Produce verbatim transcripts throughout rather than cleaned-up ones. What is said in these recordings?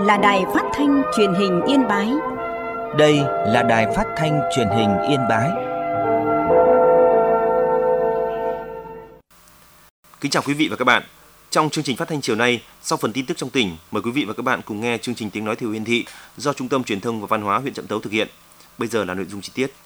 là đài phát thanh truyền hình Yên Bái. Đây là đài phát thanh truyền hình Yên Bái. Kính chào quý vị và các bạn. Trong chương trình phát thanh chiều nay, sau phần tin tức trong tỉnh, mời quý vị và các bạn cùng nghe chương trình Tiếng nói Thiều Yên Thị do Trung tâm Truyền thông và Văn hóa huyện Trạm Tấu thực hiện. Bây giờ là nội dung chi tiết.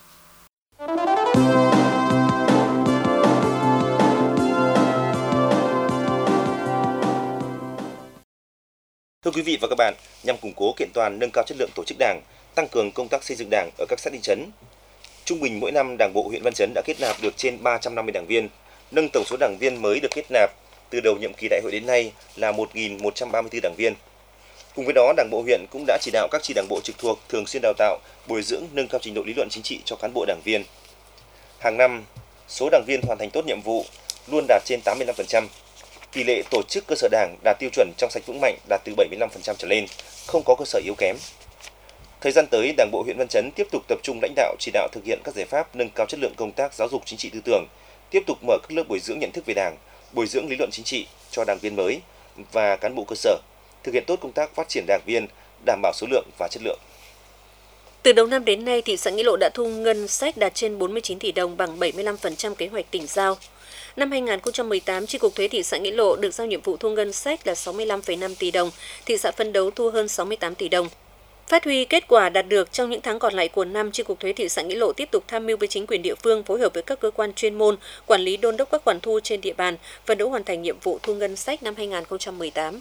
Thưa quý vị và các bạn, nhằm củng cố kiện toàn, nâng cao chất lượng tổ chức Đảng, tăng cường công tác xây dựng Đảng ở các xã thị trấn, trung bình mỗi năm Đảng bộ huyện Văn Chấn đã kết nạp được trên ba trăm năm mươi đảng viên, nâng tổng số đảng viên mới được kết nạp từ đầu nhiệm kỳ đại hội đến nay là một nghìn một trăm ba mươi tư đảng viên. Cùng với đó, Đảng bộ huyện cũng đã chỉ đạo các chi đảng bộ trực thuộc thường xuyên đào tạo, bồi dưỡng, nâng cao trình độ lý luận chính trị cho cán bộ đảng viên. Hàng năm, số đảng viên hoàn thành tốt nhiệm vụ luôn đạt trên tám mươi lăm phần trăm. Tỷ lệ tổ chức cơ sở Đảng đạt tiêu chuẩn trong sạch vững mạnh đạt từ bảy mươi lăm phần trăm trở lên, không có cơ sở yếu kém. Thời gian tới, Đảng bộ huyện Văn Chấn tiếp tục tập trung lãnh đạo chỉ đạo thực hiện các giải pháp nâng cao chất lượng công tác giáo dục chính trị tư tưởng, tiếp tục mở các lớp bồi dưỡng nhận thức về Đảng, bồi dưỡng lý luận chính trị cho đảng viên mới và cán bộ cơ sở, thực hiện tốt công tác phát triển đảng viên, đảm bảo số lượng và chất lượng. Từ đầu năm đến nay, thị xã Nghĩa Lộ đã thu ngân sách đạt trên bốn mươi chín tỷ đồng, bằng bảy mươi lăm phần trăm kế hoạch tỉnh giao. Năm hai nghìn không trăm mười tám, Chi cục Thuế thị xã Nghĩa Lộ được giao nhiệm vụ thu ngân sách là sáu mươi lăm phẩy năm tỷ đồng, thị xã phấn đấu thu hơn sáu mươi tám tỷ đồng. Phát huy kết quả đạt được trong những tháng còn lại của năm, Chi cục Thuế thị xã Nghĩa Lộ tiếp tục tham mưu với chính quyền địa phương, phối hợp với các cơ quan chuyên môn, quản lý đôn đốc các khoản thu trên địa bàn, phấn đấu hoàn thành nhiệm vụ thu ngân sách năm hai nghìn không trăm mười tám.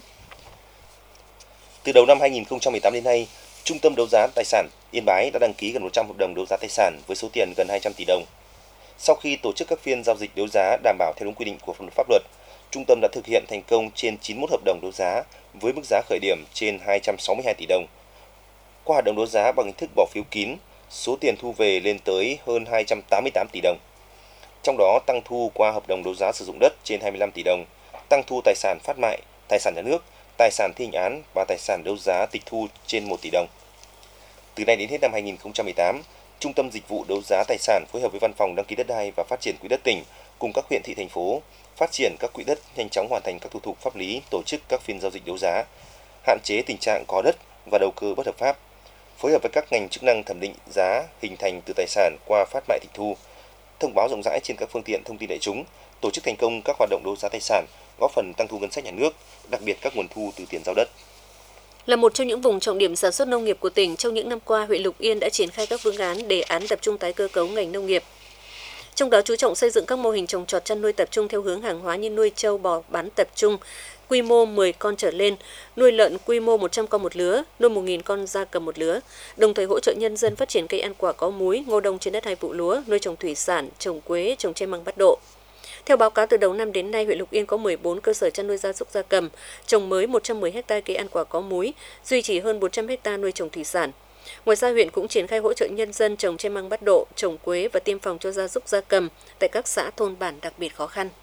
Từ đầu năm hai nghìn không trăm mười tám đến nay, Trung tâm đấu giá tài sản Yên Bái đã đăng ký gần một trăm hợp đồng đấu giá tài sản với số tiền gần hai trăm tỷ đồng. Sau khi tổ chức các phiên giao dịch đấu giá đảm bảo theo đúng quy định của pháp luật, trung tâm đã thực hiện thành công trên chín mươi mốt hợp đồng đấu giá với mức giá khởi điểm trên hai trăm sáu mươi hai tỷ đồng. Qua hoạt động đấu giá bằng hình thức bỏ phiếu kín, số tiền thu về lên tới hơn hai trăm tám mươi tám tỷ đồng. Trong đó, tăng thu qua hợp đồng đấu giá sử dụng đất trên hai mươi lăm tỷ đồng, tăng thu tài sản phát mại, tài sản nhà nước, tài sản thi hành án và tài sản đấu giá tịch thu trên một tỷ đồng. Từ nay đến hết năm hai nghìn không trăm mười tám, Trung tâm Dịch vụ Đấu giá Tài sản phối hợp với Văn phòng Đăng ký đất đai và Phát triển Quỹ đất tỉnh cùng các huyện thị thành phố phát triển các quỹ đất, nhanh chóng hoàn thành các thủ tục pháp lý, tổ chức các phiên giao dịch đấu giá, hạn chế tình trạng có đất và đầu cơ bất hợp pháp, phối hợp với các ngành chức năng thẩm định giá hình thành từ tài sản qua phát mại tịch thu, thông báo rộng rãi trên các phương tiện thông tin đại chúng, tổ chức thành công các hoạt động đấu giá tài sản, góp phần tăng thu ngân sách nhà nước, đặc biệt các nguồn thu từ tiền giao đất. Là một trong những vùng trọng điểm sản xuất nông nghiệp của tỉnh, trong những năm qua, huyện Lục Yên đã triển khai các phương án, đề án tập trung tái cơ cấu ngành nông nghiệp. Trong đó chú trọng xây dựng các mô hình trồng trọt chăn nuôi tập trung theo hướng hàng hóa như nuôi trâu bò bán tập trung, quy mô mười con trở lên, nuôi lợn quy mô một trăm con một lứa, nuôi một nghìn con gia cầm một lứa, đồng thời hỗ trợ nhân dân phát triển cây ăn quả có múi, ngô đồng trên đất hai vụ lúa, nuôi trồng thủy sản, trồng quế, trồng tre măng bắt độ. Theo báo cáo từ đầu năm đến nay, huyện Lục Yên có mười bốn cơ sở chăn nuôi gia súc gia cầm, trồng mới một trăm mười héc ta cây ăn quả có múi, duy trì hơn bốn trăm héc ta nuôi trồng thủy sản. Ngoài ra, huyện cũng triển khai hỗ trợ nhân dân trồng tre măng bắt độ, trồng quế và tiêm phòng cho gia súc gia cầm tại các xã thôn bản đặc biệt khó khăn.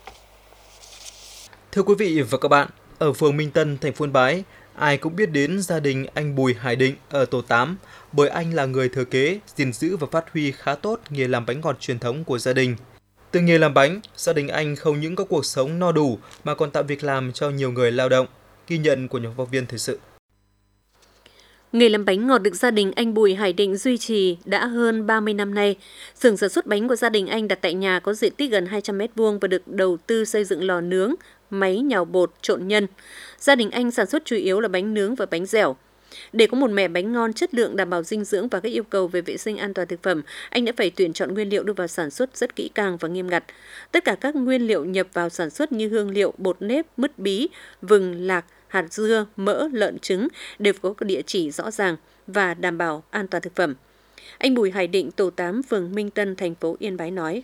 Thưa quý vị và các bạn, ở phường Minh Tân, thành phố Yên Bái, ai cũng biết đến gia đình anh Bùi Hải Định ở tổ tám, bởi anh là người thừa kế, gìn giữ và phát huy khá tốt nghề làm bánh ngọt truyền thống của gia đình. Từ nghề làm bánh, gia đình anh không những có cuộc sống no đủ mà còn tạo việc làm cho nhiều người lao động. Ghi nhận của nhóm phóng viên thời sự. Nghề làm bánh ngọt được gia đình anh Bùi Hải Định duy trì đã hơn ba mươi năm nay. Xưởng sản xuất bánh của gia đình anh đặt tại nhà có diện tích gần hai trăm mét vuông và được đầu tư xây dựng lò nướng, máy nhào bột, trộn nhân. Gia đình anh sản xuất chủ yếu là bánh nướng và bánh dẻo. Để có một mẻ bánh ngon, chất lượng, đảm bảo dinh dưỡng và các yêu cầu về vệ sinh an toàn thực phẩm, anh đã phải tuyển chọn nguyên liệu đưa vào sản xuất rất kỹ càng và nghiêm ngặt. Tất cả các nguyên liệu nhập vào sản xuất như hương liệu, bột nếp, mứt bí, vừng, lạc, hạt dưa, mỡ, lợn, trứng đều có địa chỉ rõ ràng và đảm bảo an toàn thực phẩm. Anh Bùi Hải Định, tổ tám, phường Minh Tân, thành phố Yên Bái nói.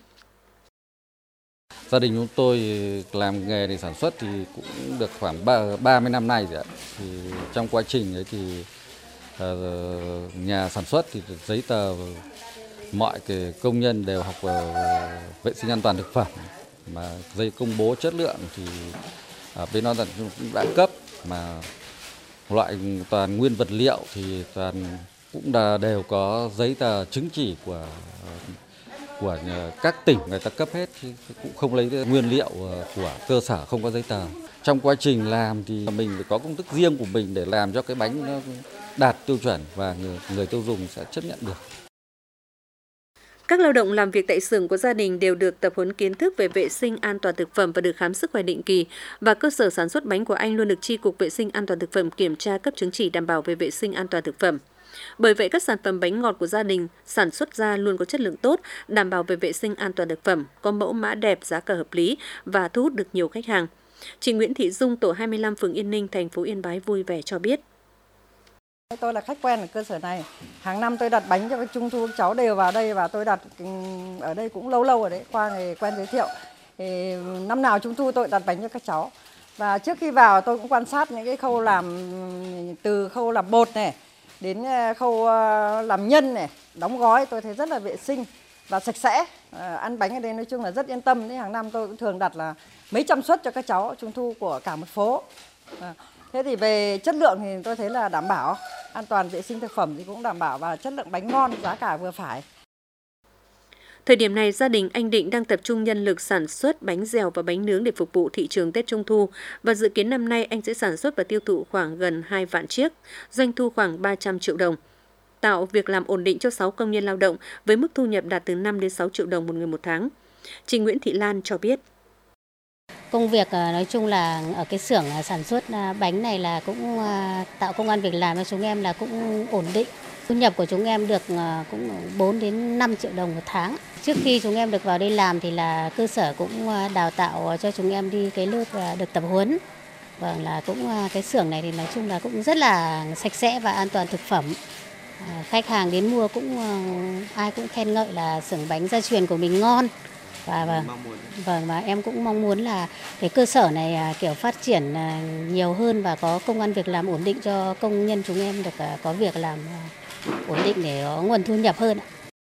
Gia đình chúng tôi làm nghề để sản xuất thì cũng được khoảng ba mươi năm nay rồi ạ. Thì trong quá trình ấy thì uh, nhà sản xuất thì giấy tờ mọi cái công nhân đều học uh, vệ sinh an toàn thực phẩm, mà giấy công bố chất lượng thì uh, bên đó cũng đã cấp, mà loại toàn nguyên vật liệu thì toàn cũng đã đều có giấy tờ chứng chỉ của uh, của các tỉnh người ta cấp hết, cũng không lấy nguyên liệu của cơ sở không có giấy tờ. Trong quá trình làm thì mình phải có công thức riêng của mình để làm cho cái bánh nó đạt tiêu chuẩn và người, người tiêu dùng sẽ chấp nhận được. Các lao động làm việc tại xưởng của gia đình đều được tập huấn kiến thức về vệ sinh an toàn thực phẩm và được khám sức khỏe định kỳ, và cơ sở sản xuất bánh của anh luôn được Chi cục Vệ sinh an toàn thực phẩm kiểm tra cấp chứng chỉ đảm bảo về vệ sinh an toàn thực phẩm. Bởi vậy, các sản phẩm bánh ngọt của gia đình sản xuất ra luôn có chất lượng tốt, đảm bảo về vệ sinh an toàn thực phẩm, có mẫu mã đẹp, giá cả hợp lý và thu hút được nhiều khách hàng. Chị Nguyễn Thị Dung, tổ hai mươi lăm, phường Yên Ninh, thành phố Yên Bái vui vẻ cho biết. Tôi là khách quen ở cơ sở này. Hàng năm tôi đặt bánh cho các trung thu, các cháu đều vào đây và tôi đặt ở đây cũng lâu lâu rồi đấy, qua người quen giới thiệu. Thì năm nào trung thu tôi đặt bánh cho các cháu. Và trước khi vào tôi cũng quan sát những cái khâu làm, từ khâu làm bột này đến khâu làm nhân này, đóng gói, tôi thấy rất là vệ sinh và sạch sẽ. À, ăn bánh ở đây nói chung là rất yên tâm. Đấy, hàng năm tôi cũng thường đặt là mấy trăm suất cho các cháu trung thu của cả một phố. À, thế thì về chất lượng thì tôi thấy là đảm bảo, an toàn vệ sinh thực phẩm thì cũng đảm bảo và chất lượng bánh ngon, giá cả vừa phải. Thời điểm này, gia đình anh Định đang tập trung nhân lực sản xuất bánh dẻo và bánh nướng để phục vụ thị trường Tết Trung thu, và dự kiến năm nay anh sẽ sản xuất và tiêu thụ khoảng gần hai vạn chiếc, doanh thu khoảng ba trăm triệu đồng, tạo việc làm ổn định cho sáu công nhân lao động với mức thu nhập đạt từ năm đến sáu triệu đồng một người một tháng. Chị Nguyễn Thị Lan cho biết. Công việc nói chung là ở cái xưởng sản xuất bánh này là cũng tạo công ăn việc làm cho chúng em là cũng ổn định. Thu nhập của chúng em được cũng bốn đến năm triệu đồng một tháng. Trước khi chúng em được vào đây làm thì là cơ sở cũng đào tạo cho chúng em đi cái lớp được tập huấn. Vâng, là cũng cái xưởng này thì nói chung là cũng rất là sạch sẽ và an toàn thực phẩm. Khách hàng đến mua cũng ai cũng khen ngợi là xưởng bánh gia truyền của mình ngon. Và vâng, vâng và em cũng mong muốn là cái cơ sở này kiểu phát triển nhiều hơn và có công ăn việc làm ổn định cho công nhân chúng em được có việc làm ổn định để có nguồn thu nhập hơn.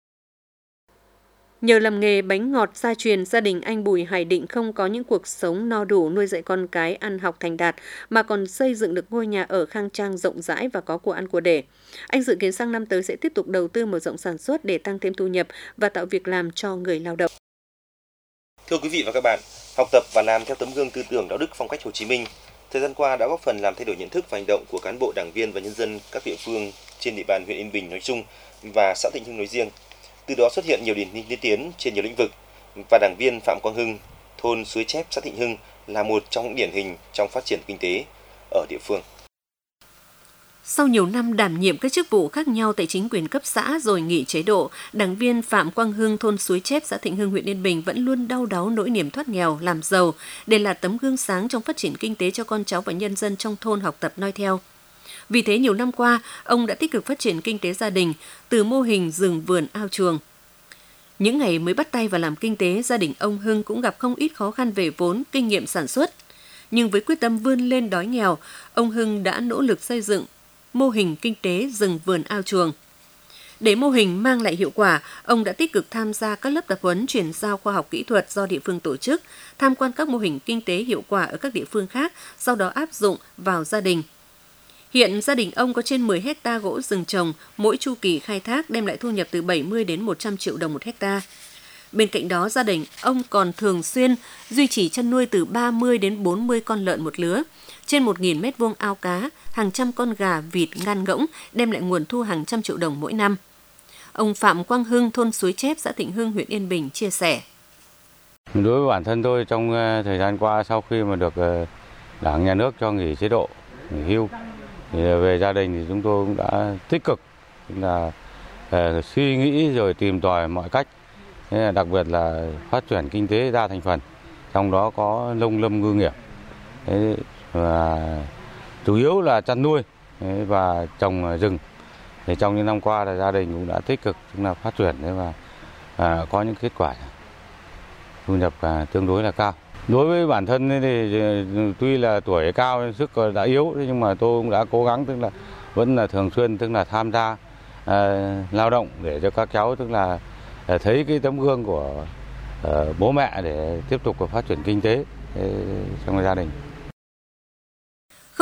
Nhờ làm nghề bánh ngọt gia truyền, gia đình anh Bùi Hải Định không có những cuộc sống no đủ nuôi dạy con cái ăn học thành đạt, mà còn xây dựng được ngôi nhà ở khang trang rộng rãi và có của ăn của để. Anh dự kiến sang năm tới sẽ tiếp tục đầu tư mở rộng sản xuất để tăng thêm thu nhập và tạo việc làm cho người lao động. Thưa quý vị và các bạn, học tập và làm theo tấm gương tư tưởng đạo đức phong cách Hồ Chí Minh, thời gian qua đã góp phần làm thay đổi nhận thức và hành động của cán bộ, đảng viên và nhân dân các địa phương trên địa bàn huyện Yên Bình nói chung và xã Thịnh Hưng nói riêng. Từ đó xuất hiện nhiều điển hình tiên tiến trên nhiều lĩnh vực, và đảng viên Phạm Quang Hưng, thôn Suối Chép, xã Thịnh Hưng là một trong những điển hình trong phát triển kinh tế ở địa phương. Sau nhiều năm đảm nhiệm các chức vụ khác nhau tại chính quyền cấp xã rồi nghỉ chế độ, đảng viên Phạm Quang Hưng, thôn Suối Chép, xã Thịnh Hưng, huyện Yên Bình vẫn luôn đau đáu nỗi niềm thoát nghèo, làm giàu để là tấm gương sáng trong phát triển kinh tế cho con cháu và nhân dân trong thôn học tập noi theo. Vì thế, nhiều năm qua, ông đã tích cực phát triển kinh tế gia đình từ mô hình rừng vườn ao chuồng. Những ngày mới bắt tay vào làm kinh tế, gia đình ông Hưng cũng gặp không ít khó khăn về vốn, kinh nghiệm sản xuất. Nhưng với quyết tâm vươn lên đói nghèo, ông Hưng đã nỗ lực xây dựng mô hình kinh tế rừng vườn ao chuồng. Để mô hình mang lại hiệu quả, ông đã tích cực tham gia các lớp tập huấn chuyển giao khoa học kỹ thuật do địa phương tổ chức, tham quan các mô hình kinh tế hiệu quả ở các địa phương khác, sau đó áp dụng vào gia đình. Hiện gia đình ông có trên mười héc ta gỗ rừng trồng, mỗi chu kỳ khai thác đem lại thu nhập từ bảy mươi đến một trăm triệu đồng một hecta. Bên cạnh đó, gia đình ông còn thường xuyên duy trì chăn nuôi từ ba mươi đến bốn mươi con lợn một lứa, trên một nghìn mét vuông ao cá, hàng trăm con gà, vịt, ngan ngỗng, đem lại nguồn thu hàng trăm triệu đồng mỗi năm. Ông Phạm Quang Hưng, thôn Suối Chép, xã Thịnh Hưng, huyện Yên Bình chia sẻ. Đối với bản thân tôi, trong thời gian qua sau khi mà được Đảng, Nhà nước cho nghỉ chế độ, nghỉ hưu, thì về gia đình thì chúng tôi cũng đã tích cực là uh, suy nghĩ rồi tìm tòi mọi cách, đặc biệt là phát triển kinh tế đa thành phần, trong đó có nông lâm ngư nghiệp. Thế, và chủ yếu là chăn nuôi và trồng rừng. Thì trong những năm qua là gia đình cũng đã tích cực chúng là phát triển và à, có những kết quả thu nhập à, tương đối là cao. Đối với bản thân thì tuy là tuổi cao sức đã yếu, nhưng mà tôi cũng đã cố gắng, tức là vẫn là thường xuyên tức là tham gia à, lao động để cho các cháu tức là à, thấy cái tấm gương của à, bố mẹ để tiếp tục phát triển kinh tế trong gia đình.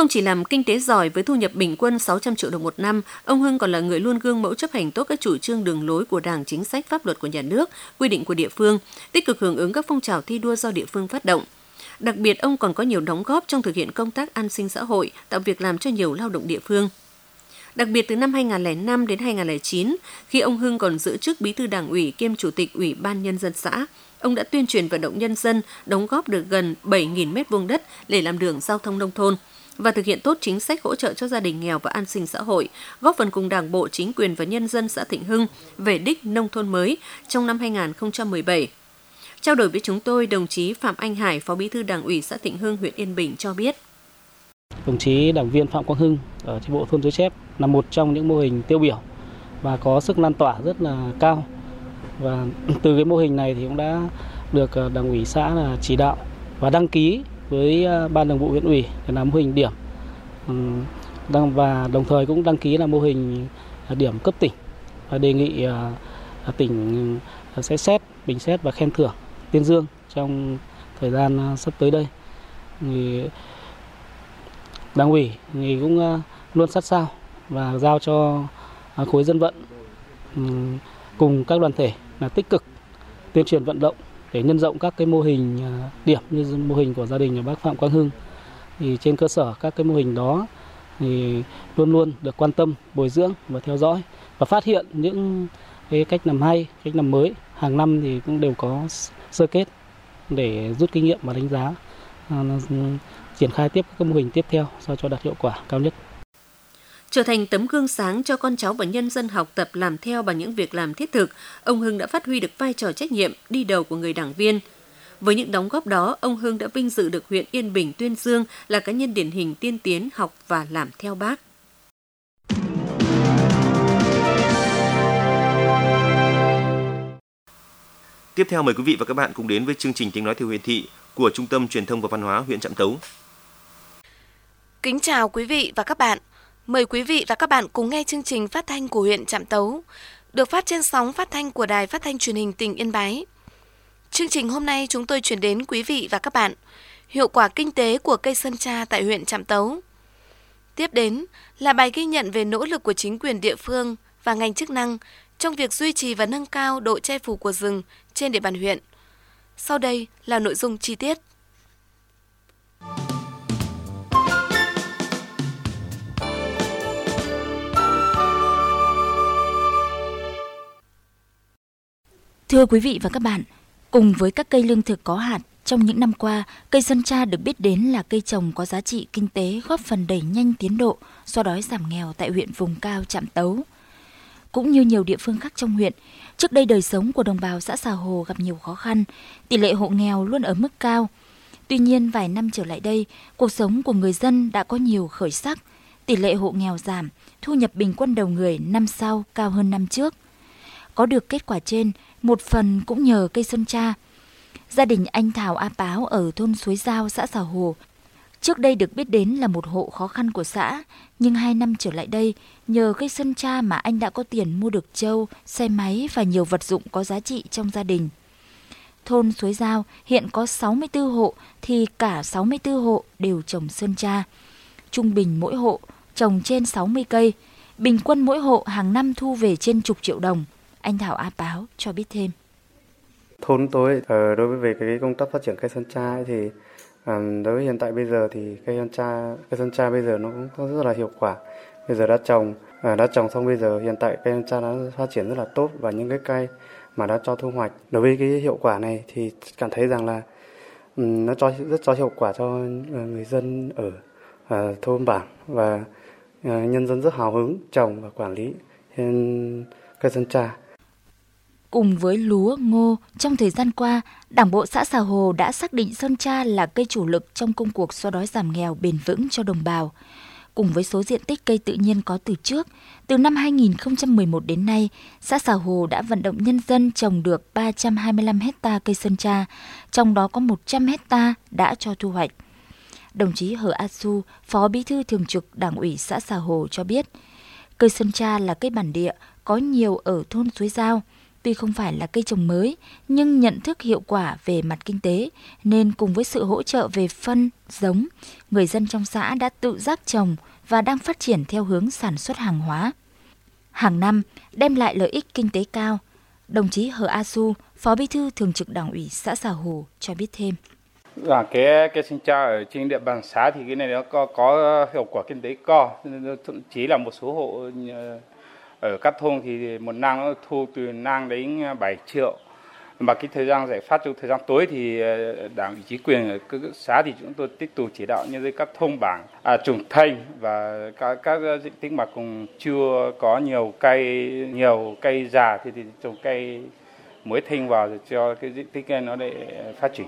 Không chỉ làm kinh tế giỏi với thu nhập bình quân sáu trăm triệu đồng một năm, ông Hưng còn là người luôn gương mẫu chấp hành tốt các chủ trương đường lối của Đảng, chính sách, pháp luật của nhà nước, quy định của địa phương, tích cực hưởng ứng các phong trào thi đua do địa phương phát động. Đặc biệt, ông còn có nhiều đóng góp trong thực hiện công tác an sinh xã hội, tạo việc làm cho nhiều lao động địa phương. Đặc biệt, từ năm hai nghìn không trăm lẻ năm đến hai nghìn không trăm lẻ chín, khi ông Hưng còn giữ chức Bí thư Đảng ủy kiêm Chủ tịch Ủy ban Nhân dân xã, ông đã tuyên truyền vận động nhân dân đóng góp được gần bảy nghìn mét vuông đất để làm đường giao thông nông thôn và thực hiện tốt chính sách hỗ trợ cho gia đình nghèo và an sinh xã hội, góp phần cùng Đảng bộ, chính quyền và nhân dân xã Thịnh Hưng về đích nông thôn mới trong năm hai nghìn không trăm mười bảy. Trao đổi với chúng tôi, đồng chí Phạm Anh Hải, Phó Bí thư Đảng ủy xã Thịnh Hưng, huyện Yên Bình cho biết. Đồng chí đảng viên Phạm Quang Hưng ở chi bộ thôn Suối Chép là một trong những mô hình tiêu biểu và có sức lan tỏa rất là cao. Và từ cái mô hình này thì cũng đã được Đảng ủy xã là chỉ đạo và đăng ký với Ban Thường vụ huyện ủy để làm mô hình điểm, và đồng thời cũng đăng ký là mô hình điểm cấp tỉnh và đề nghị tỉnh sẽ xét, bình xét và khen thưởng, tuyên dương trong thời gian sắp tới đây. Đảng ủy thì cũng luôn sát sao và giao cho khối dân vận cùng các đoàn thể là tích cực tuyên truyền vận động để nhân rộng các cái mô hình điểm như mô hình của gia đình nhà bác Phạm Quang Hưng. Thì trên cơ sở các cái mô hình đó thì luôn luôn được quan tâm, bồi dưỡng và theo dõi và phát hiện những cái cách làm hay, cách làm mới. Hàng năm thì cũng đều có sơ kết để rút kinh nghiệm và đánh giá, triển khai tiếp các mô hình tiếp theo sao cho đạt hiệu quả cao nhất. Trở thành tấm gương sáng cho con cháu và nhân dân học tập làm theo bằng những việc làm thiết thực, ông Hưng đã phát huy được vai trò trách nhiệm đi đầu của người đảng viên. Với những đóng góp đó, ông Hưng đã vinh dự được huyện Yên Bình tuyên dương là cá nhân điển hình tiên tiến học và làm theo Bác. Tiếp theo mời quý vị và các bạn cùng đến với chương trình Tiếng nói theo huyện thị của Trung tâm Truyền thông và Văn hóa huyện Trạm Tấu. Kính chào quý vị và các bạn. Mời quý vị và các bạn cùng nghe chương trình phát thanh của huyện Trạm Tấu, được phát trên sóng phát thanh của Đài Phát thanh Truyền hình tỉnh Yên Bái. Chương trình hôm nay chúng tôi chuyển đến quý vị và các bạn hiệu quả kinh tế của cây sơn tra tại huyện Trạm Tấu. Tiếp đến là bài ghi nhận về nỗ lực của chính quyền địa phương và ngành chức năng trong việc duy trì và nâng cao độ che phủ của rừng trên địa bàn huyện. Sau đây là nội dung chi tiết. Thưa quý vị và các bạn, cùng với các cây lương thực có hạt, trong những năm qua, cây sơn tra được biết đến là cây trồng có giá trị kinh tế góp phần đẩy nhanh tiến độ, xóa đói giảm nghèo tại huyện vùng cao Trạm Tấu. Cũng như nhiều địa phương khác trong huyện, trước đây đời sống của đồng bào xã Xà Hồ gặp nhiều khó khăn, tỷ lệ hộ nghèo luôn ở mức cao. Tuy nhiên, vài năm trở lại đây, cuộc sống của người dân đã có nhiều khởi sắc, tỷ lệ hộ nghèo giảm, thu nhập bình quân đầu người năm sau cao hơn năm trước. Có được kết quả trên, một phần cũng nhờ cây sơn tra. Gia đình anh Thảo A Páo ở thôn Suối Giao, xã Xà Hồ, trước đây được biết đến là một hộ khó khăn của xã, nhưng hai năm trở lại đây, nhờ cây sơn tra mà anh đã có tiền mua được trâu, xe máy và nhiều vật dụng có giá trị trong gia đình. Thôn Suối Giao hiện có sáu mươi tư hộ thì cả sáu mươi tư hộ đều trồng sơn tra. Trung bình mỗi hộ trồng trên sáu mươi cây, bình quân mỗi hộ hàng năm thu về trên chục triệu đồng. Anh Thảo A Páo cho biết thêm. Thôn tôi đối với về cái công tác phát triển cây sơn tra thì đối với hiện tại bây giờ thì cây sơn tra cây sơn tra bây giờ nó cũng rất là hiệu quả. Bây giờ đã trồng đã trồng xong, bây giờ hiện tại cây sơn tra đã phát triển rất là tốt, và những cái cây mà đã cho thu hoạch đối với cái hiệu quả này thì cảm thấy rằng là nó cho rất cho hiệu quả cho người dân ở thôn bản, và nhân dân rất hào hứng trồng và quản lý cây sơn tra. Cùng với lúa, ngô, trong thời gian qua, Đảng bộ xã Xà Hồ đã xác định sơn tra là cây chủ lực trong công cuộc xóa đói giảm nghèo bền vững cho đồng bào. Cùng với số diện tích cây tự nhiên có từ trước, từ năm hai nghìn không trăm mười một đến nay, xã Xà Hồ đã vận động nhân dân trồng được ba trăm hai mươi lăm héc ta cây sơn tra, trong đó có một trăm héc ta đã cho thu hoạch. Đồng chí Hờ A Su, Phó Bí thư Thường trực Đảng ủy xã Xà Hồ cho biết, cây sơn tra là cây bản địa, có nhiều ở thôn Suối Giao. tuy không phải là cây trồng mới, nhưng nhận thức hiệu quả về mặt kinh tế, nên cùng với sự hỗ trợ về phân, giống, người dân trong xã đã tự giác trồng và đang phát triển theo hướng sản xuất hàng hóa. Hàng năm đem lại lợi ích kinh tế cao. Đồng chí Hờ A Su, Phó Bí thư Thường trực Đảng ủy xã Xà Hồ cho biết thêm. Và cái cái sinh tra ở trên địa bàn xã thì cái này nó có, có hiệu quả kinh tế cao, thậm chí là một số hộ ở các thôn thì một năm nó thu từ năm đến bảy triệu. Mà cái thời gian giải pháp trong thời gian tới thì Đảng ủy chính quyền ở các xã thì chúng tôi tiếp tục chỉ đạo nhân dân các thôn bản à, trồng thanh và các các diện tích mà cũng chưa có nhiều cây nhiều cây già thì, thì trồng cây mới thanh vào để cho cái diện tích nó để phát triển.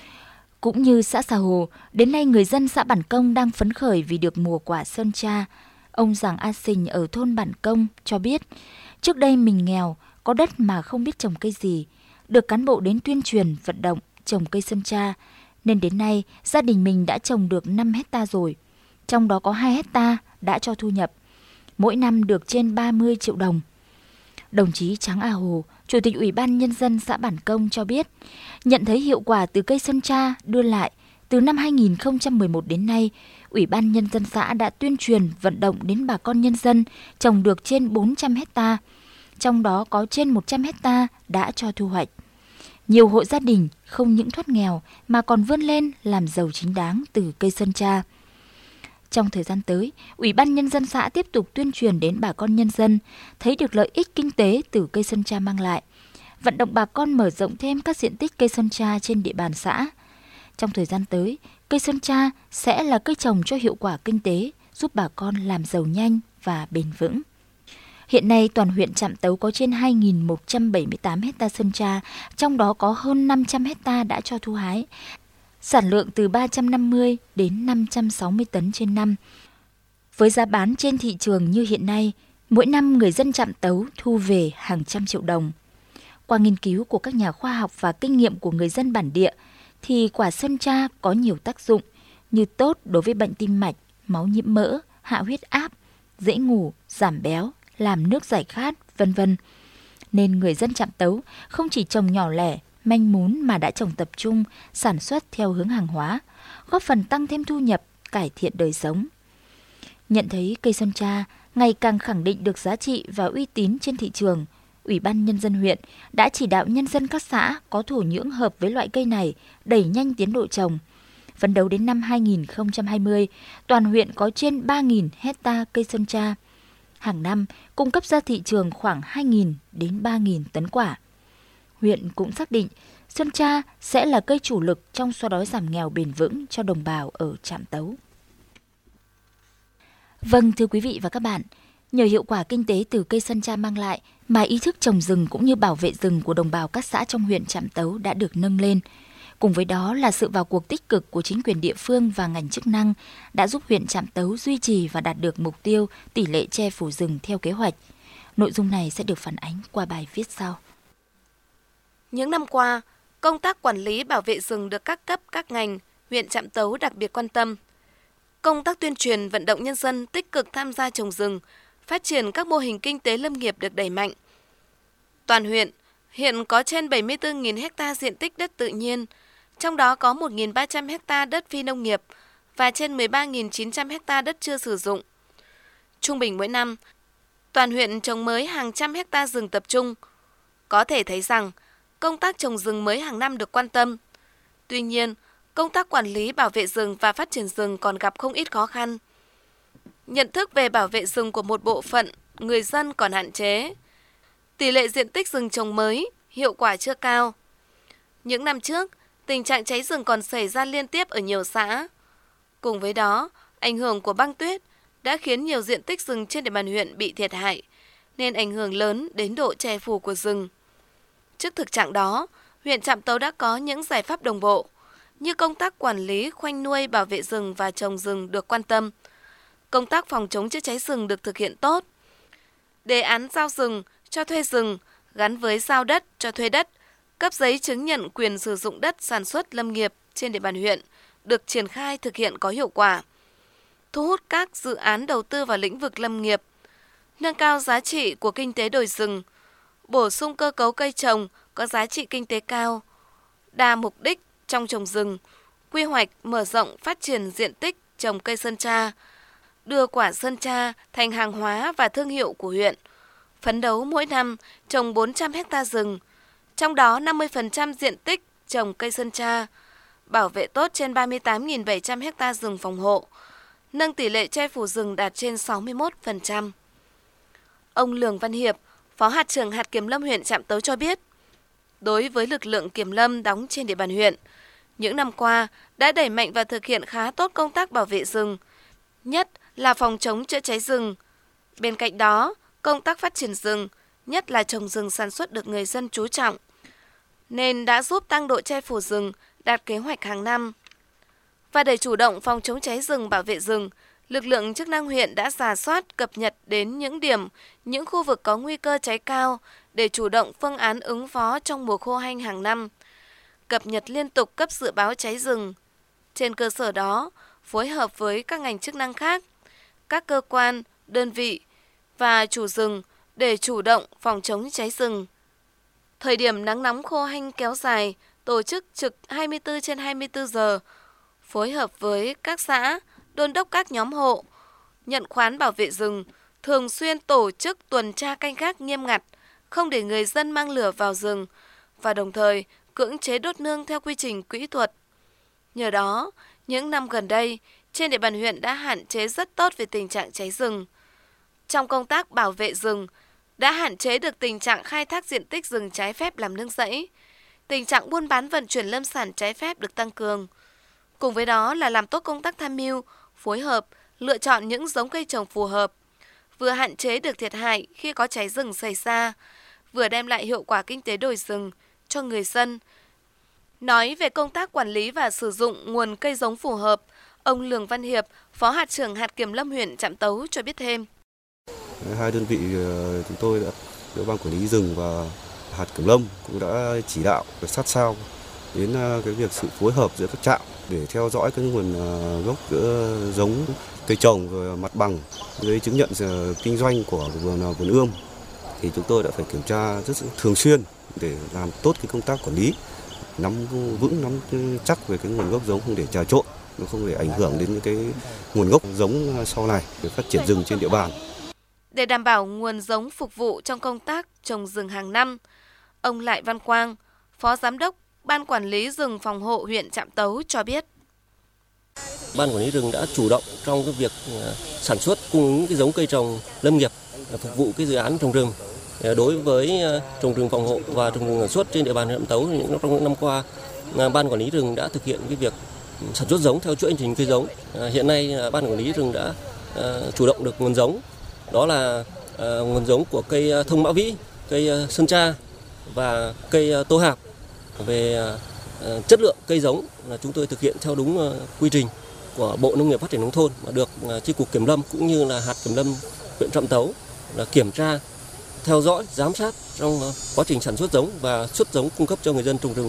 Cũng như xã Xà Hồ, đến nay người dân xã Bản Công đang phấn khởi vì được mùa quả sơn tra. Ông Giàng A Sình ở thôn Bản Công cho biết, trước đây mình nghèo, có đất mà không biết trồng cây gì. Được cán bộ đến tuyên truyền, vận động, trồng cây sơn tra, nên đến nay gia đình mình đã trồng được năm hecta rồi. Trong đó có hai hecta đã cho thu nhập, mỗi năm được trên ba mươi triệu đồng. Đồng chí Tráng A Hồ, Chủ tịch Ủy ban Nhân dân xã Bản Công cho biết, nhận thấy hiệu quả từ cây sơn tra đưa lại, từ năm hai nghìn không trăm mười một đến nay, Ủy ban Nhân dân xã đã tuyên truyền vận động đến bà con nhân dân trồng được trên bốn trăm hecta, trong đó có trên một trăm hecta đã cho thu hoạch. Nhiều hộ gia đình không những thoát nghèo mà còn vươn lên làm giàu chính đáng từ cây sơn tra. Trong thời gian tới, Ủy ban Nhân dân xã tiếp tục tuyên truyền đến bà con nhân dân thấy được lợi ích kinh tế từ cây sơn tra mang lại, vận động bà con mở rộng thêm các diện tích cây sơn tra trên địa bàn xã. Trong thời gian tới, cây sơn tra sẽ là cây trồng cho hiệu quả kinh tế, giúp bà con làm giàu nhanh và bền vững. Hiện nay, toàn huyện Trạm Tấu có trên hai nghìn một trăm bảy mươi tám hecta sơn tra, trong đó có hơn năm trăm hecta đã cho thu hái. Sản lượng từ ba trăm năm mươi đến năm trăm sáu mươi tấn trên năm. Với giá bán trên thị trường như hiện nay, mỗi năm người dân Trạm Tấu thu về hàng trăm triệu đồng. Qua nghiên cứu của các nhà khoa học và kinh nghiệm của người dân bản địa, thì quả sơn tra có nhiều tác dụng như tốt đối với bệnh tim mạch, máu nhiễm mỡ, hạ huyết áp, dễ ngủ, giảm béo, làm nước giải khát, vân vân. Nên người dân Trạm Tấu không chỉ trồng nhỏ lẻ, manh mún mà đã trồng tập trung, sản xuất theo hướng hàng hóa, góp phần tăng thêm thu nhập, cải thiện đời sống. Nhận thấy cây sơn tra ngày càng khẳng định được giá trị và uy tín trên thị trường, Ủy ban Nhân dân huyện đã chỉ đạo nhân dân các xã có thổ nhưỡng hợp với loại cây này đẩy nhanh tiến độ trồng. Phấn đấu đến năm hai nghìn không trăm hai mươi, toàn huyện có trên ba nghìn hecta cây sơn tra. Hàng năm cung cấp ra thị trường khoảng hai nghìn đến ba nghìn tấn quả. Huyện cũng xác định sơn tra sẽ là cây chủ lực trong xóa đói giảm nghèo bền vững cho đồng bào ở Trạm Tấu. Vâng, thưa quý vị và các bạn, nhờ hiệu quả kinh tế từ cây sơn tra mang lại mà ý thức trồng rừng cũng như bảo vệ rừng của đồng bào các xã trong huyện Trạm Tấu đã được nâng lên. Cùng với đó là sự vào cuộc tích cực của chính quyền địa phương và ngành chức năng đã giúp huyện Trạm Tấu duy trì và đạt được mục tiêu tỷ lệ che phủ rừng theo kế hoạch. Nội dung này sẽ được phản ánh qua bài viết sau. Những năm qua, công tác quản lý bảo vệ rừng được các cấp, các ngành, huyện Trạm Tấu đặc biệt quan tâm. Công tác tuyên truyền vận động nhân dân tích cực tham gia trồng rừng, phát triển các mô hình kinh tế lâm nghiệp được đẩy mạnh. Toàn huyện hiện có trên bảy mươi tư nghìn ha diện tích đất tự nhiên, trong đó có một nghìn ba trăm ha đất phi nông nghiệp và trên mười ba nghìn chín trăm ha đất chưa sử dụng. Trung bình mỗi năm, toàn huyện trồng mới hàng trăm hecta rừng tập trung. Có thể thấy rằng, công tác trồng rừng mới hàng năm được quan tâm. Tuy nhiên, công tác quản lý bảo vệ rừng và phát triển rừng còn gặp không ít khó khăn. Nhận thức về bảo vệ rừng của một bộ phận người dân còn hạn chế. Tỷ lệ diện tích rừng trồng mới, hiệu quả chưa cao. Những năm trước, tình trạng cháy rừng còn xảy ra liên tiếp ở nhiều xã. Cùng với đó, ảnh hưởng của băng tuyết đã khiến nhiều diện tích rừng trên địa bàn huyện bị thiệt hại, nên ảnh hưởng lớn đến độ che phủ của rừng. Trước thực trạng đó, huyện Trạm Tấu đã có những giải pháp đồng bộ, như công tác quản lý, khoanh nuôi, bảo vệ rừng và trồng rừng được quan tâm. Công tác phòng chống chữa cháy rừng được thực hiện tốt. Đề án giao rừng, cho thuê rừng gắn với giao đất, cho thuê đất, cấp giấy chứng nhận quyền sử dụng đất sản xuất lâm nghiệp trên địa bàn huyện được triển khai thực hiện có hiệu quả. Thu hút các dự án đầu tư vào lĩnh vực lâm nghiệp, nâng cao giá trị của kinh tế đồi rừng, bổ sung cơ cấu cây trồng có giá trị kinh tế cao, đa mục đích trong trồng rừng, quy hoạch mở rộng phát triển diện tích trồng cây sơn tra, đưa quả sơn tra thành hàng hóa và thương hiệu của huyện, phấn đấu mỗi năm trồng bốn trăm héc ta rừng, trong đó năm mươi phần trăm diện tích trồng cây sơn tra, bảo vệ tốt trên ba mươi tám nghìn bảy trăm héc ta rừng phòng hộ, nâng tỷ lệ che phủ rừng đạt trên sáu mươi mốt phần trăm. Ông Lường Văn Hiệp, Phó hạt trưởng hạt kiểm lâm huyện Trạm Tấu cho biết, đối với lực lượng kiểm lâm đóng trên địa bàn huyện, những năm qua đã đẩy mạnh và thực hiện khá tốt công tác bảo vệ rừng, nhất là phòng chống chữa cháy rừng. Bên cạnh đó, công tác phát triển rừng, nhất là trồng rừng sản xuất được người dân chú trọng, nên đã giúp tăng độ che phủ rừng đạt kế hoạch hàng năm. Và để chủ động phòng chống cháy rừng, bảo vệ rừng, lực lượng chức năng huyện đã rà soát, cập nhật đến những điểm, những khu vực có nguy cơ cháy cao để chủ động phương án ứng phó trong mùa khô hanh hàng năm, cập nhật liên tục cấp dự báo cháy rừng. Trên cơ sở đó, phối hợp với các ngành chức năng khác, các cơ quan, đơn vị và chủ rừng để chủ động phòng chống cháy rừng. Thời điểm nắng nóng khô hanh kéo dài, tổ chức trực hai mươi tư trên hai mươi tư giờ, phối hợp với các xã, đôn đốc các nhóm hộ, nhận khoán bảo vệ rừng, thường xuyên tổ chức tuần tra canh gác nghiêm ngặt, không để người dân mang lửa vào rừng và đồng thời cưỡng chế đốt nương theo quy trình kỹ thuật. Nhờ đó, những năm gần đây, trên địa bàn huyện đã hạn chế rất tốt về tình trạng cháy rừng. Trong công tác bảo vệ rừng, đã hạn chế được tình trạng khai thác diện tích rừng trái phép làm nương rẫy. Tình trạng buôn bán vận chuyển lâm sản trái phép được tăng cường. Cùng với đó là làm tốt công tác tham mưu, phối hợp, lựa chọn những giống cây trồng phù hợp, vừa hạn chế được thiệt hại khi có cháy rừng xảy ra, vừa đem lại hiệu quả kinh tế đồi rừng cho người dân. Nói về công tác quản lý và sử dụng nguồn cây giống phù hợp, ông Lường Văn Hiệp, Phó hạt trưởng hạt kiểm lâm huyện Trạm Tấu cho biết thêm. Hai đơn vị chúng tôi đã, ban quản lý rừng và hạt kiểm lâm cũng đã chỉ đạo sát sao đến cái việc sự phối hợp giữa các trạm để theo dõi cái nguồn gốc giữa giống cây trồng rồi mặt bằng, giấy chứng nhận kinh doanh của vườn vườn ươm thì chúng tôi đã phải kiểm tra rất thường xuyên để làm tốt cái công tác quản lý, nắm vững nắm chắc về cái nguồn gốc giống, không để trà trộn, nó không để ảnh hưởng đến những cái nguồn gốc giống sau này để phát triển rừng trên địa bàn. Để đảm bảo nguồn giống phục vụ trong công tác trồng rừng hàng năm, ông Lại Văn Quang, Phó Giám đốc Ban Quản lý rừng phòng hộ huyện Trạm Tấu cho biết. Ban Quản lý rừng đã chủ động trong cái việc sản xuất cung ứng cái giống cây trồng lâm nghiệp phục vụ cái dự án trồng rừng. Đối với trồng rừng phòng hộ và trồng rừng sản xuất trên địa bàn huyện Trạm Tấu, những trong những năm qua, Ban Quản lý rừng đã thực hiện cái việc sản xuất giống theo chuỗi hành trình cây giống. Hiện nay Ban Quản lý rừng đã chủ động được nguồn giống, đó là nguồn giống của cây thông mã vĩ, cây sơn tra và cây tô hạp. Về chất lượng cây giống là chúng tôi thực hiện theo đúng quy trình của Bộ Nông nghiệp Phát triển Nông thôn mà được Chi cục Kiểm lâm cũng như là hạt kiểm lâm huyện Trạm Tấu là kiểm tra, theo dõi, giám sát trong quá trình sản xuất giống và xuất giống cung cấp cho người dân trồng rừng.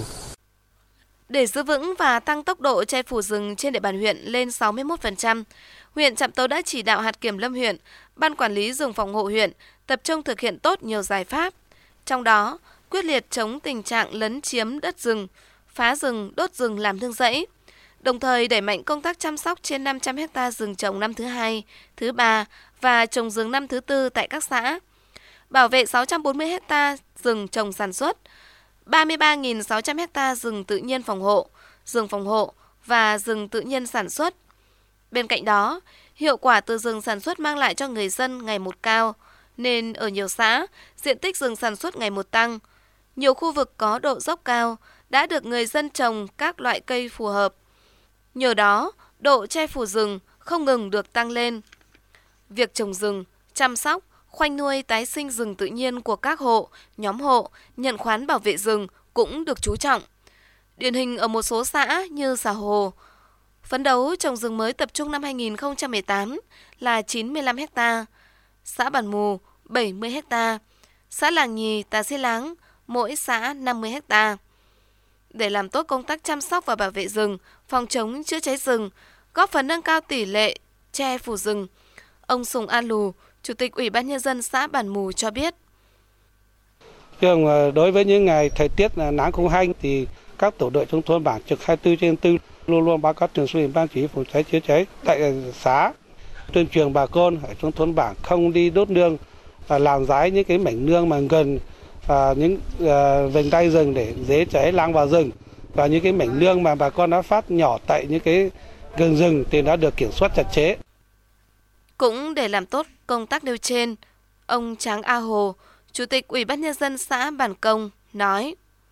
Để giữ vững và tăng tốc độ che phủ rừng trên địa bàn huyện lên sáu mươi mốt phần trăm, huyện Trạm Tấu đã chỉ đạo hạt kiểm lâm huyện, Ban Quản lý rừng phòng hộ huyện tập trung thực hiện tốt nhiều giải pháp. Trong đó, quyết liệt chống tình trạng lấn chiếm đất rừng, phá rừng, đốt rừng làm nương rẫy, đồng thời đẩy mạnh công tác chăm sóc trên năm trăm héc ta rừng trồng năm thứ hai, thứ ba và trồng rừng năm thứ tư tại các xã, bảo vệ sáu trăm bốn mươi héc ta rừng trồng sản xuất, ba mươi ba nghìn sáu trăm héc ta rừng tự nhiên phòng hộ, rừng phòng hộ và rừng tự nhiên sản xuất. Bên cạnh đó, hiệu quả từ rừng sản xuất mang lại cho người dân ngày một cao, nên ở nhiều xã, diện tích rừng sản xuất ngày một tăng. Nhiều khu vực có độ dốc cao đã được người dân trồng các loại cây phù hợp. Nhờ đó, độ che phủ rừng không ngừng được tăng lên. Việc trồng rừng, chăm sóc, khoanh nuôi tái sinh rừng tự nhiên của các hộ, nhóm hộ, nhận khoán bảo vệ rừng cũng được chú trọng. Điển hình ở một số xã như Xà Hồ, phấn đấu trồng rừng mới tập trung năm hai nghìn không trăm mười tám là chín mươi lăm héc ta, xã Bản Mù bảy mươi héc ta, xã Làng Nhì, Tà Xê Láng mỗi xã năm mươi héc ta. Để làm tốt công tác chăm sóc và bảo vệ rừng, phòng chống chữa cháy rừng, góp phần nâng cao tỷ lệ che phủ rừng, ông Sùng A Lù, Chủ tịch Ủy ban Nhân dân xã Bản Mù cho biết. Thường đối với những ngày thời tiết nắng khô hanh thì các tổ đội trong thôn bản trực hai mươi tư trên bốn luôn luôn báo cáo thường xuyên ban chỉ huy phòng cháy chữa cháy tại xã, tuyên truyền bà con ở trong thôn bản không đi đốt nương và làm rái những cái mảnh nương mà gần à, những à, vành đai rừng để dễ cháy lan vào rừng, và những cái mảnh nương mà bà con đã phát nhỏ tại những cái gần rừng thì đã được kiểm soát chặt chẽ. Cũng để làm tốt công tác nêu trên, ông Tráng A Hồ, Chủ tịch Ủy ban Nhân dân xã Bản Công nói: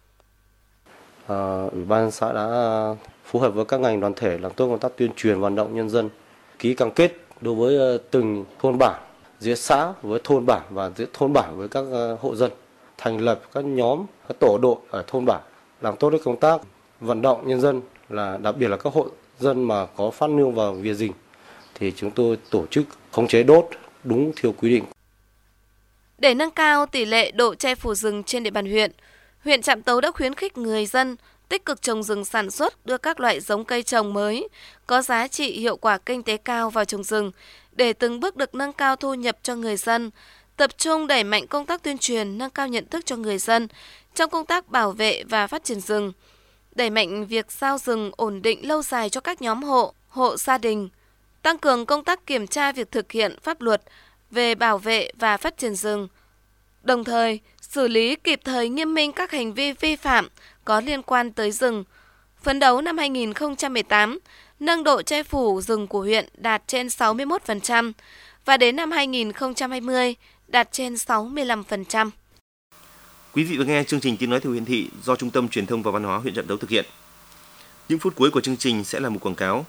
À, Ủy ban xã đã phối hợp với các ngành đoàn thể làm tốt công tác tuyên truyền vận động nhân dân, ký cam kết đối với từng thôn bản, giữa xã với thôn bản và giữa thôn bản với các hộ dân, thành lập các nhóm, các tổ đội ở thôn bản, làm tốt công tác vận động nhân dân, là đặc biệt là các hộ dân mà có phát nương vào vỉa rừng thì chúng tôi tổ chức khống chế đốt đúng theo quy định. Để nâng cao tỷ lệ độ che phủ rừng trên địa bàn huyện, huyện Trạm Tấu đã khuyến khích người dân tích cực trồng rừng sản xuất, đưa các loại giống cây trồng mới có giá trị hiệu quả kinh tế cao vào trồng rừng để từng bước được nâng cao thu nhập cho người dân, tập trung đẩy mạnh công tác tuyên truyền, nâng cao nhận thức cho người dân trong công tác bảo vệ và phát triển rừng, đẩy mạnh việc giao rừng ổn định lâu dài cho các nhóm hộ, hộ gia đình, tăng cường công tác kiểm tra việc thực hiện pháp luật về bảo vệ và phát triển rừng, đồng thời xử lý kịp thời nghiêm minh các hành vi vi phạm có liên quan tới rừng. Phấn đấu năm hai nghìn không trăm mười tám, nâng độ che phủ rừng của huyện đạt trên sáu mươi mốt phần trăm và đến năm hai nghìn không trăm hai mươi đạt trên sáu mươi lăm phần trăm. Quý vị vừa nghe chương trình Tiếng nói từ huyện thị do Trung tâm Truyền thông và Văn hóa huyện Trạm Tấu thực hiện. Những phút cuối của chương trình sẽ là một quảng cáo.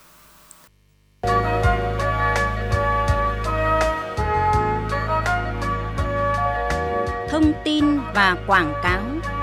Thông tin và quảng cáo.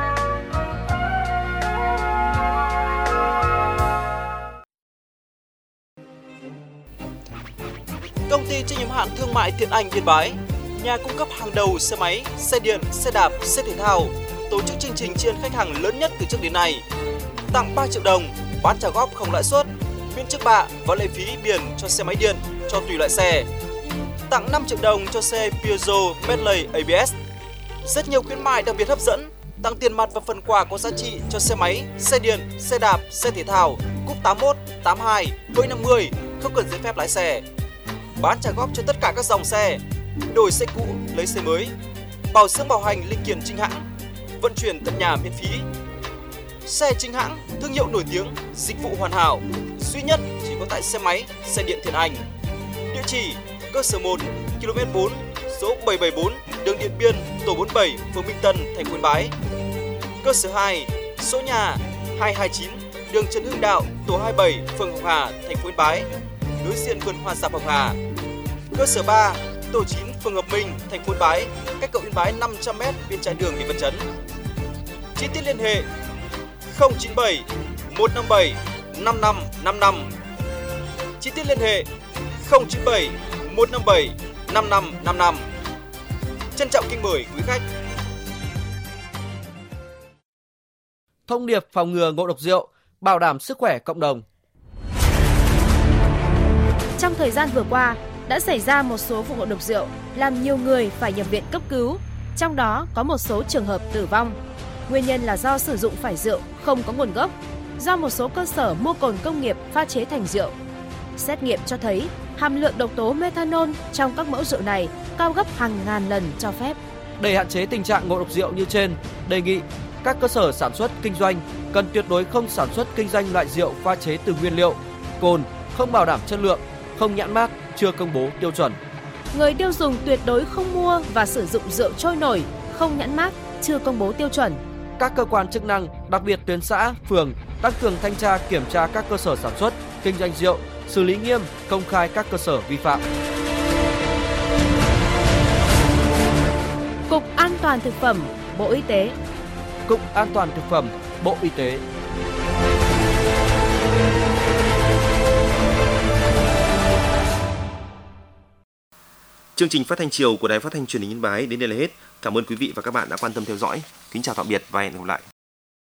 Công ty trách nhiệm hữu hạn thương mại Thiện Anh Yên Bái, nhà cung cấp hàng đầu xe máy, xe điện, xe đạp, xe thể thao, tổ chức chương trình tri ân khách hàng lớn nhất từ trước đến nay. Tặng ba triệu đồng, bán trả góp không lãi suất, miễn trước bạ và lệ phí biển cho xe máy điện cho tùy loại xe. Tặng năm triệu đồng cho xe Peugeot Medley a bê ét. Rất nhiều khuyến mại đặc biệt hấp dẫn, tặng tiền mặt và phần quà có giá trị cho xe máy, xe điện, xe đạp, xe thể thao, cúp tám mốt, tám hai, hơi năm mươi, không cần giấy phép lái xe. Bán trả góp cho tất cả các dòng xe, đổi xe cũ lấy xe mới, bảo dưỡng bảo hành linh kiện chính hãng, vận chuyển tận nhà miễn phí. Xe chính hãng, thương hiệu nổi tiếng, dịch vụ hoàn hảo, duy nhất chỉ có tại xe máy, xe điện Thiện Anh. Địa chỉ cơ sở một, ki lô mét bốn, số bảy bảy bốn, đường Điện Biên, tổ bốn mươi bảy, phường Minh Tân, thành phố Yên Bái. Cơ sở hai, số nhà hai hai chín, đường Trần Hưng Đạo, tổ hai mươi bảy, phường Hồng Hà, thành phố Yên Bái, đối diện vườn hoa Sạp Hồng Hà. Cơ sở ba, tổ chín, phường Hợp Minh, thành phố Yên Bái, cách cầu Yên Bái năm trăm mét bên trái đường Lý Văn Chấn. Chi tiết liên hệ không chín bảy một năm bảy năm năm năm năm. Chi tiết liên hệ không chín bảy một năm bảy năm năm năm năm. Trân trọng kính mời quý khách. Thông điệp phòng ngừa ngộ độc rượu, bảo đảm sức khỏe cộng đồng. Trong thời gian vừa qua, đã xảy ra một số vụ ngộ độc rượu làm nhiều người phải nhập viện cấp cứu, trong đó có một số trường hợp tử vong. Nguyên nhân là do sử dụng phải rượu không có nguồn gốc, do một số cơ sở mua cồn công nghiệp pha chế thành rượu. Xét nghiệm cho thấy hàm lượng độc tố methanol trong các mẫu rượu này cao gấp hàng ngàn lần cho phép. Để hạn chế tình trạng ngộ độc rượu như trên, đề nghị các cơ sở sản xuất kinh doanh cần tuyệt đối không sản xuất kinh doanh loại rượu pha chế từ nguyên liệu, cồn, không bảo đảm chất lượng, không nhãn mác, chưa công bố tiêu chuẩn. Người tiêu dùng tuyệt đối không mua và sử dụng rượu trôi nổi, không nhãn mác, chưa công bố tiêu chuẩn. Các cơ quan chức năng, đặc biệt tuyến xã, phường, tăng cường thanh tra kiểm tra các cơ sở sản xuất, kinh doanh rượu, xử lý nghiêm, công khai các cơ sở vi phạm. Cục An toàn thực phẩm, Bộ Y tế. Cục An toàn thực phẩm, Bộ Y tế. Chương trình phát thanh chiều của Đài Phát thanh Truyền hình Yên Bái đến đây là hết. Cảm ơn quý vị và các bạn đã quan tâm theo dõi. Kính chào tạm biệt và hẹn gặp lại.